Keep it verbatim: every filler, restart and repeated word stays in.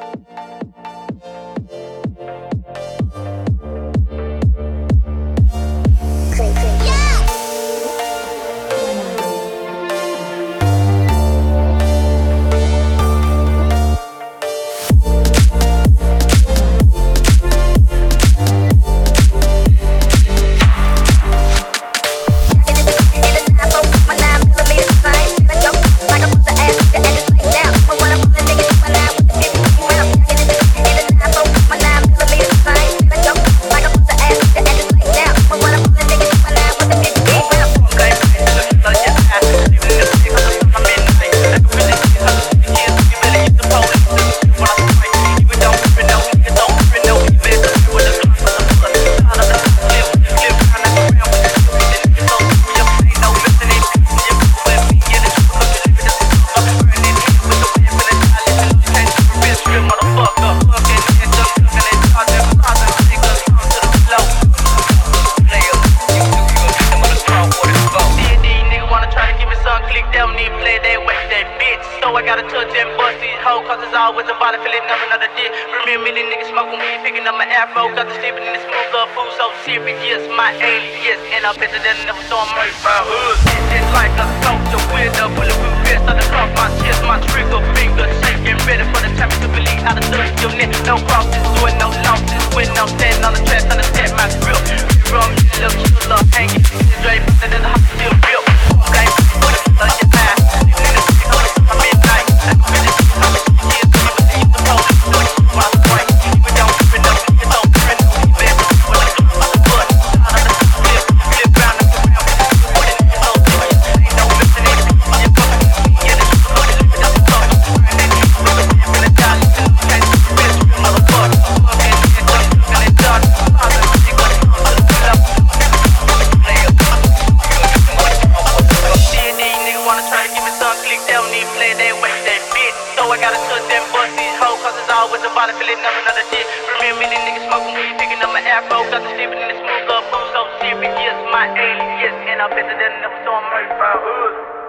I gotta touch and bust these hoes, cause it's always a body feeling of another dick. Remember these niggas smoking weed, picking up my afro, cause I'm sleeping in this smooth up food so serious. My alias, and I'm better than never saw a murder by hood. This is like a soldier with a bulletproof vest on the cross my chest, my trigger finger shaking, ready for the time to believe how to touch your neck. No crosses, doing no losses, when I'm standing on the track, on the set my grip. From you, little killer, hanging, straight from the hot still real. Like, put it on your ass. Always a body feeling of another dick. Remember these niggas smoking weed, picking up my afro, got the sleeping in this smooth up food so serious. My alias, and I'm better than never saw a murder by hood.